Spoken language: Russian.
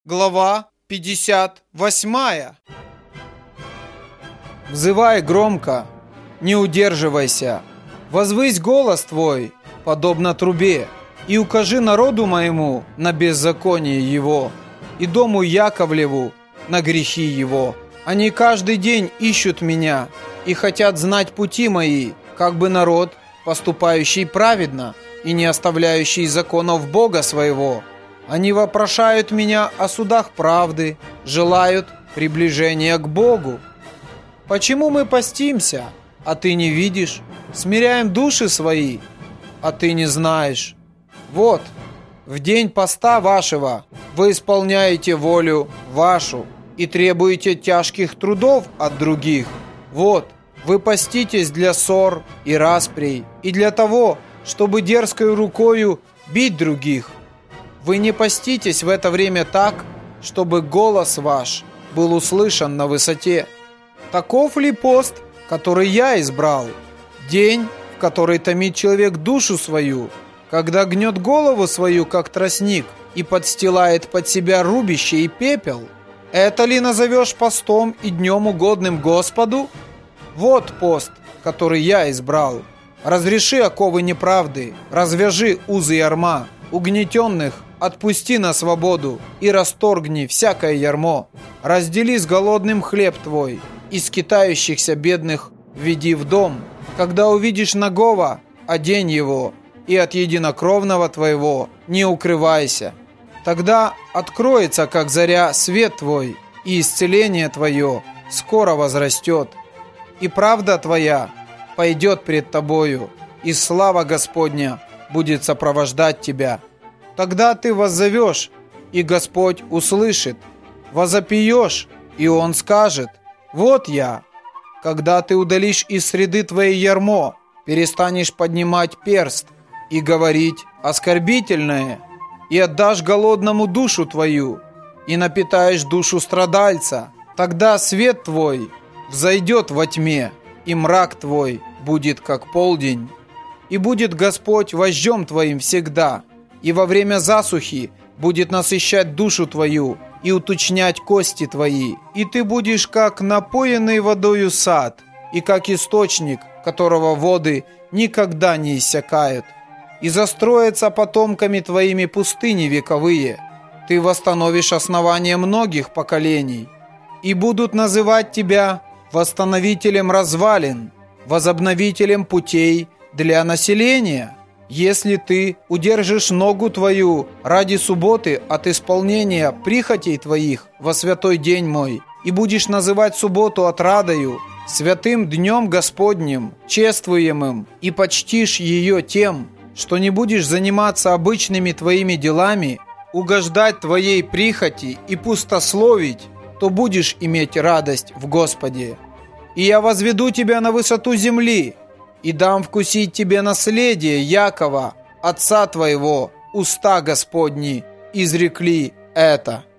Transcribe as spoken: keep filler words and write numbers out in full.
Глава пятьдесят восемь. Взывай громко, не удерживайся, возвысь голос твой, подобно трубе, и укажи народу моему на беззаконие его, и дому Яковлеву на грехи его. Они каждый день ищут меня и хотят знать пути мои, как бы народ, поступающий праведно и не оставляющий законов Бога своего. Они вопрошают меня о судах правды, желают приближения к Богу. Почему мы постимся, а ты не видишь? Смиряем души свои, а ты не знаешь. Вот, в день поста вашего вы исполняете волю вашу и требуете тяжких трудов от других. Вот, вы поститесь для ссор и расприй, и для того, чтобы дерзкой рукою бить других. Вы не поститесь в это время так, чтобы голос ваш был услышан на высоте. Таков ли пост, который я избрал? День, в который томит человек душу свою, когда гнет голову свою, как тростник, и подстилает под себя рубище и пепел? Это ли назовешь постом и днем угодным Господу? Вот пост, который я избрал. Разреши оковы неправды, развяжи узы ярма, угнетенных отпусти на свободу и расторгни всякое ярмо. Раздели с голодным хлеб твой, и скитающихся бедных веди в дом. Когда увидишь нагого, одень его, и от единокровного твоего не укрывайся. Тогда откроется, как заря, свет твой, и исцеление твое скоро возрастет. И правда твоя пойдет пред тобою, и слава Господня будет сопровождать тебя. Тогда ты воззовешь, и Господь услышит, возопьешь, и Он скажет: «Вот я». Когда ты удалишь из среды твоей ярмо, перестанешь поднимать перст и говорить оскорбительное, и отдашь голодному душу твою, и напитаешь душу страдальца, тогда свет твой взойдет во тьме, и мрак твой будет как полдень. И будет Господь вождем твоим всегда, и во время засухи будет насыщать душу твою и уточнять кости твои. И ты будешь как напоенный водою сад, и как источник, которого воды никогда не иссякают. И застроятся потомками твоими пустыни вековые. Ты восстановишь основание многих поколений. И будут называть тебя восстановителем развалин, возобновителем путей для населения. Если ты удержишь ногу твою ради субботы от исполнения прихотей твоих во святой день мой, и будешь называть субботу отрадою, святым днем Господним, чествуемым, и почтишь ее тем, что не будешь заниматься обычными твоими делами, угождать твоей прихоти и пустословить, то будешь иметь радость в Господе. И я возведу тебя на высоту земли, и дам вкусить тебе наследие Якова, отца твоего, уста Господни изрекли это».